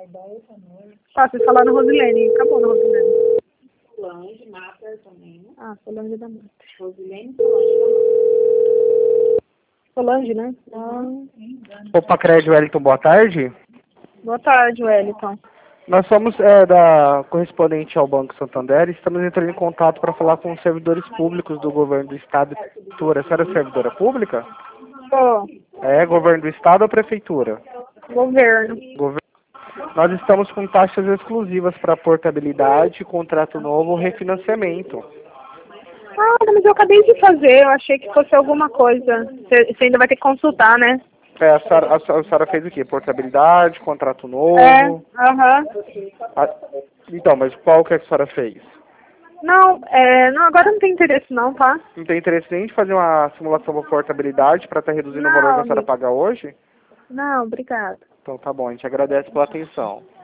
Ah, vocês falaram Rosilene. Acabou no Rosilene. Solange, Mata também. Ah, Solange da Mata. Rosilene, Solange da Mata. Solange, né? Opa, Crédito Wellington, boa tarde. Boa tarde, Wellington. Nós somos da correspondente ao Banco Santander e estamos entrando em contato para falar com os servidores públicos do governo do estado e prefeitura. A senhora é servidora pública? Pô, É, governo do estado ou prefeitura? governo. Governo. Nós estamos com taxas exclusivas para portabilidade, contrato novo ou refinanciamento. Ah, mas eu acabei de fazer. Eu achei que fosse alguma coisa. Você ainda vai ter que consultar, né? A senhora fez o quê? Portabilidade, contrato novo? Aham. Então, mas qual que a senhora fez? Não, não, agora não tem interesse não, tá? Não tem interesse nem de fazer uma simulação para portabilidade para estar reduzindo o valor que a senhora paga hoje? Não, obrigada. Então tá bom, a gente agradece pela atenção.